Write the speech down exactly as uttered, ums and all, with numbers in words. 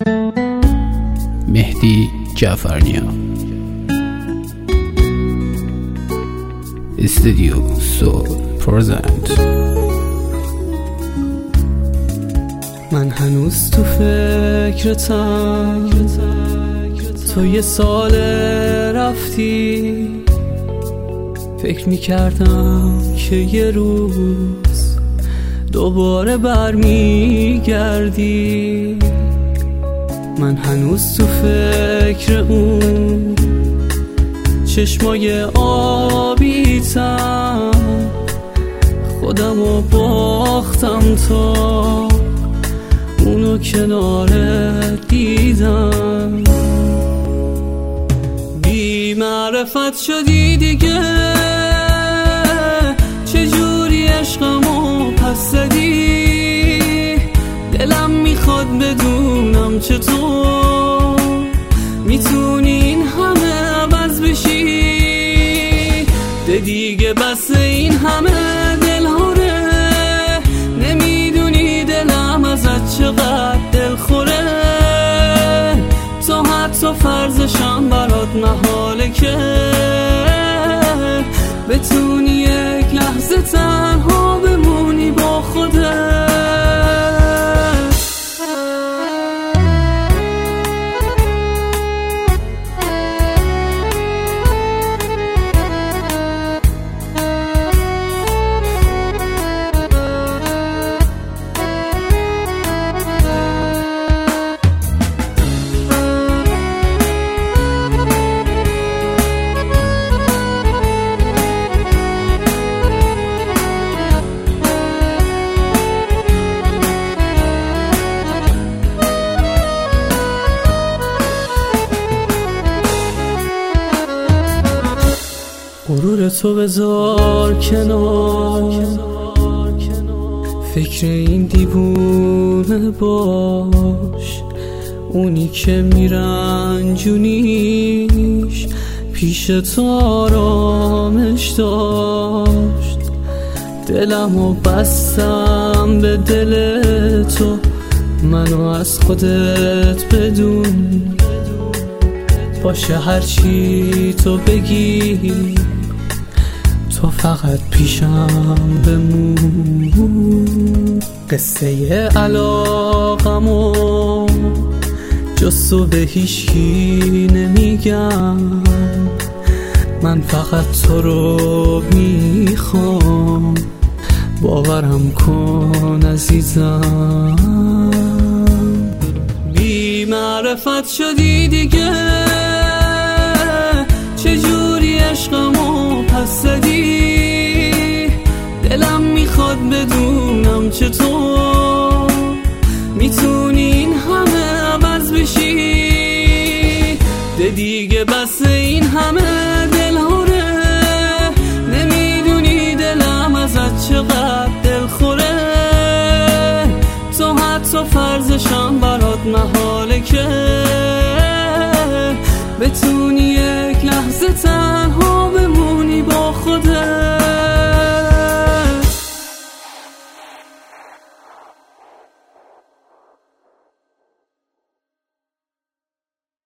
مهدی جعفرنیا، استودیو سول پرزنت. من هنوز تو فکرتم، تو یه سال رفتی، فکر میکردم که یه روز دوباره برمیگردی. من هنوز تو فکر اون چشمای آبیتم، خودمو باختم تا اونو کنارت دیدم. بی معرفت شدی دیگه، چجوری عشقمو پس زدی؟ دلم میخواد بدونم چطور میتونی این همه عوض بشی. ده دیگه بس این همه دلهوره، نمیدونی دلم ازت چقدر دلخوره. تو حتی فرضشم برات محاله که بتونی یک لحظه تنها بمونی با خودت. غرور تو بذار کنار، فکر این دیوونه باش. اونی که میرنجونیش پیش تو آرامش داشت. دلمو بستم به دل تو، منو از خودت بدون. باشه هرچی تو بگی، تو فقط پیشم بمون. قصه علاقمو جز تو به هیچکی نمیگم، من فقط تو رو میخوام. باورم کن عزیزم، بی معرفت شدی دیگه، چجوری عشقمو پس زدی؟ دلم میخواد بدونم چطور میتونی این همه عوض بشی. ده دیگه بس این همه دلهوره، نمیدونی دلم ازت چقدر دلخوره. تو حتی فرضشم برات محاله که